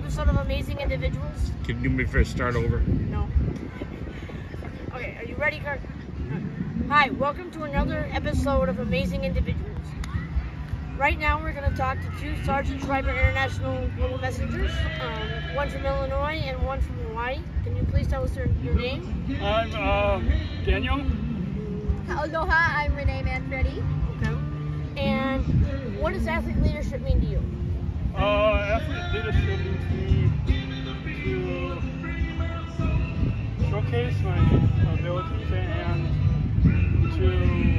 episode of Amazing Individuals. Can you do me first? Start over. No. Okay, are you ready, Kurt? Hi, welcome to another episode of Amazing Individuals. Right now we're going to talk to two Sergeant Schreiber International Global Messengers, one from Illinois and one from Hawaii. Can you please tell us your name? I'm Daniel. Aloha, I'm Renee Manfredi. Okay. And what does athlete leadership mean to you? Athlete leadership means to showcase my abilities and to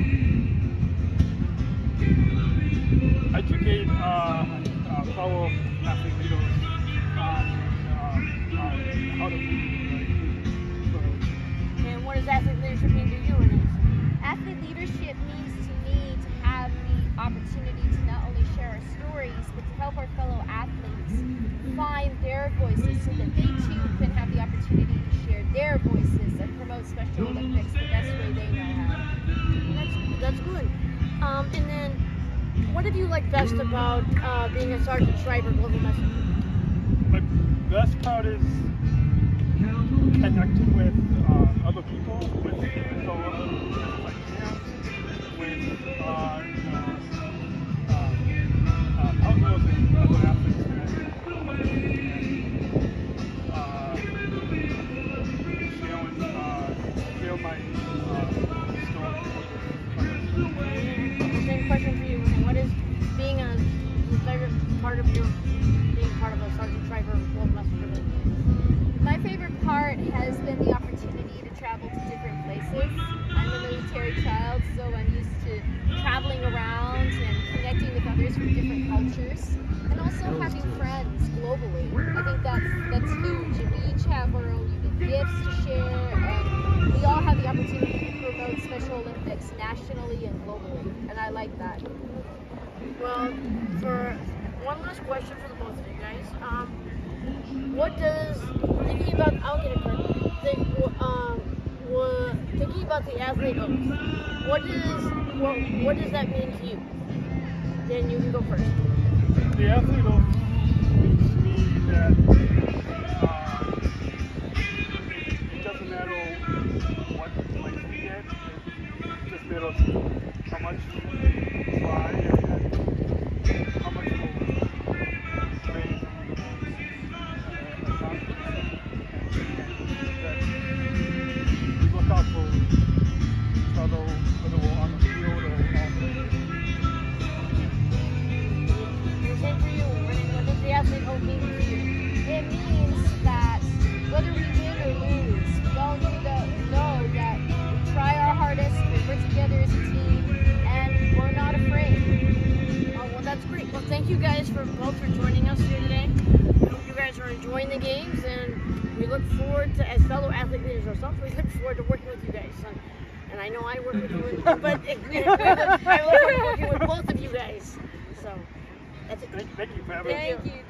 educate fellow athlete leaders on how to lead. And what does athlete leadership mean to you, Renee? Athlete leadership means to me to have the opportunity to not only share our stories, but to help our fellow athletes find their voices so that they too can have the opportunity to share their voices and promote Special Olympics the best way they know how. That's good. And then, what did you like best about being a Sergeant Schreiber Global Messenger? My best part is connecting with other people, with fellow with outlaws and other athletes, and share my story. Same question for you. What is being a favorite part of a Sergeant Schreiber Global Messenger? My favorite part has been the opportunity to travel to different places. I'm a military child, so I'm used to traveling around and connecting with others from different cultures, and also having friends globally. I think that's huge, and we each have our own unique gifts to share, and we all have the opportunity to promote Special Olympics nationally and globally, and I like that. Well, for one last question for the both of you guys, what does thinking about thinking about the athlete oath? What does that mean to you? Then you can go first. The athlete oath means to me that it doesn't matter what place we get, it just matters how much we try and how much we'll train and accomplish. We look out for each other, whether we're on the field or off the field. Same for you. What does the athlete oath mean to you? It means that whether we win or lose, we all need to know that we try our hardest, we work together as a team, and we're not afraid. Oh, well, that's great. Well, thank you guys for joining us here today. I hope you guys are enjoying the games, and we look forward to, as fellow athlete leaders ourselves, we look forward to working with you guys. And I know I work with you, but I look forward to working with both of you guys. So, that's it. Thank you for having me. Thank you.